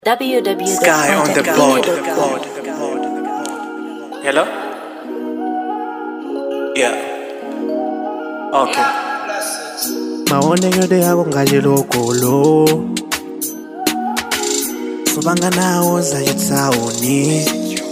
Sky on the board. Hello? Yeah. Okay. Maoneke yako ngajilokolo Sobanga nawo zayitsaoni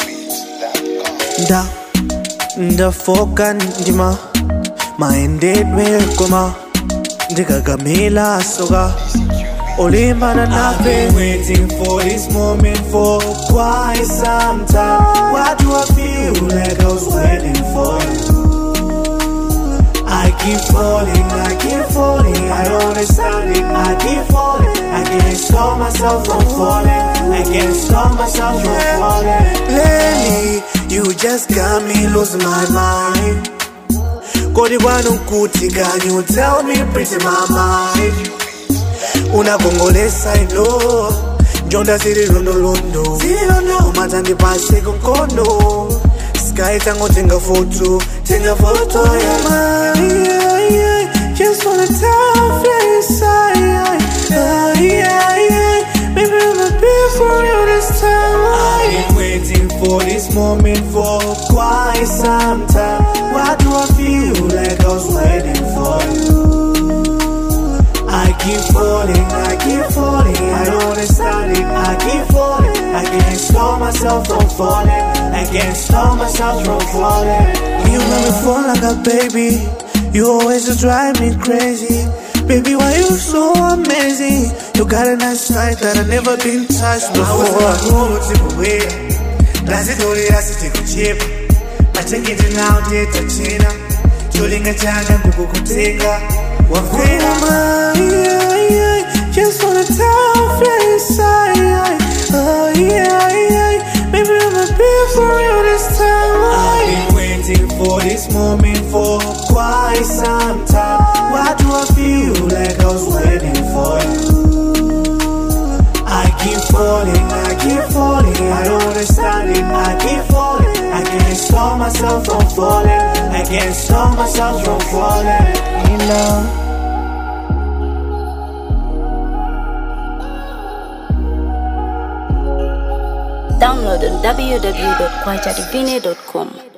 Ndafoka ndima maendedwe koma ndikagamila soka Olimbana I've been waiting for this moment for quite some time. Why do I feel like I was waiting for you? I keep falling, I don't understand it. I keep falling, I can't stop myself from falling. I can't stop myself from falling. Lately, you just got me losing my mind. Kodi wanu kuti, can you tell me pretty mama? Una congolesa ino Jonda ziri londo Umata ndi pase konkono Sky tango tenga foto Just wanna tell face Maybe I'ma be for you this time I've been waiting for this moment for quite some time. Why do I feel like I was waiting for you? I keep falling, I don't understand it. I keep falling, I can't stop myself from falling. I can't stop myself from falling. You make me fall like a baby. You always just drive me crazy. Baby, why you so amazing? You got a nice sight that I've never been touched before. I take it now, China. Julinga changa kukukutenga. Just wanna tell face maybe I'ma be for you this time. I've been waiting for this moment for quite some time. Why do I feel like I was waiting for you? I keep falling, I don't understand it. I keep falling, I can't stop myself from falling. I can't stop myself from falling. You know. Download on www.kwajadivine.com.